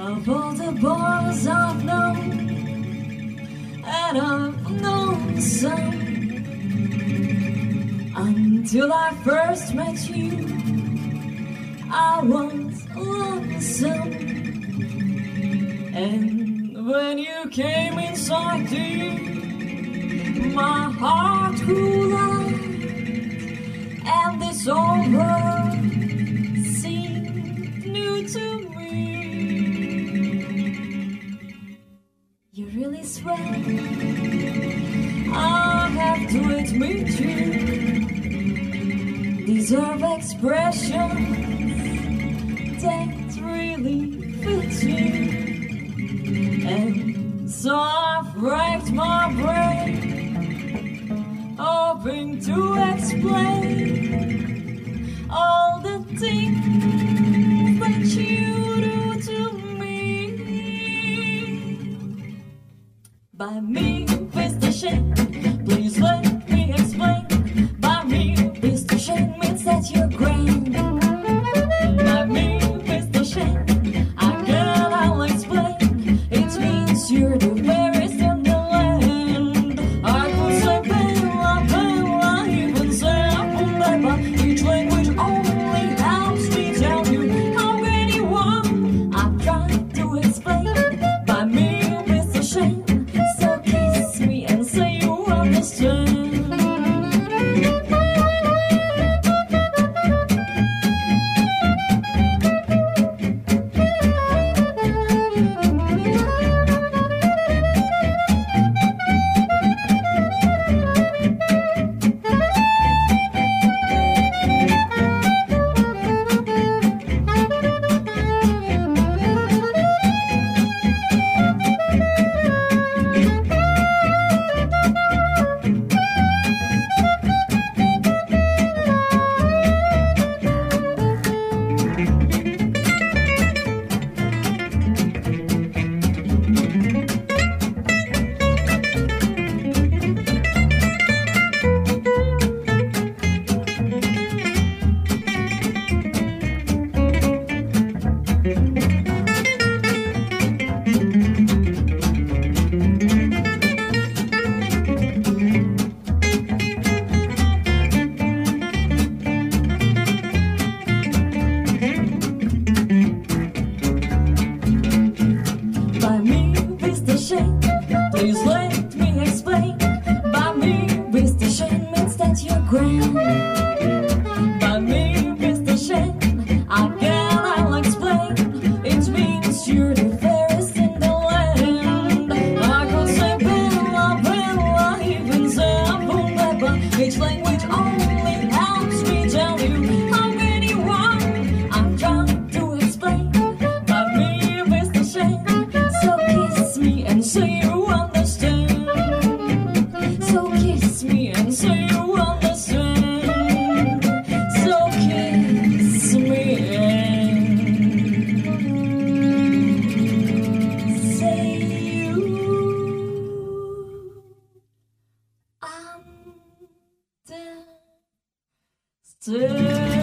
Of all the boys I've known, and I've known some, until I first met you, I was lonesome. And when you came inside, dear, my heart grew light, and this whole world seemed new to me. You're really swell, I have to admit you deserve expressions that really fit you. And so I've racked my brain, hoping to explain all the things that you do to me. By me, Mr. Shane, please let me explain. By me, Mr. Shane means that you're grand. By me, Mr. Shane, I cannot explain. It means you're the fairest in the land. I could say Bella, Bella, even say Apuleba. Each language only helps me tell you how great you are. I've tried to explain. By me, Mr. Shane, so kiss me and say you understand. Please let me explain. By me, Mr. Shane means that you're grand. By me, Mr. Shane, I cannot explain. It means you're the fairest in the land. I could say Bella, Bella, even say Apuleba. Each language only helps me tell you how great you are. I'm trying to explain. By me, Mr. Shane, so kiss me and say you understand. So kiss me and say you understand. So kiss me and say you understand.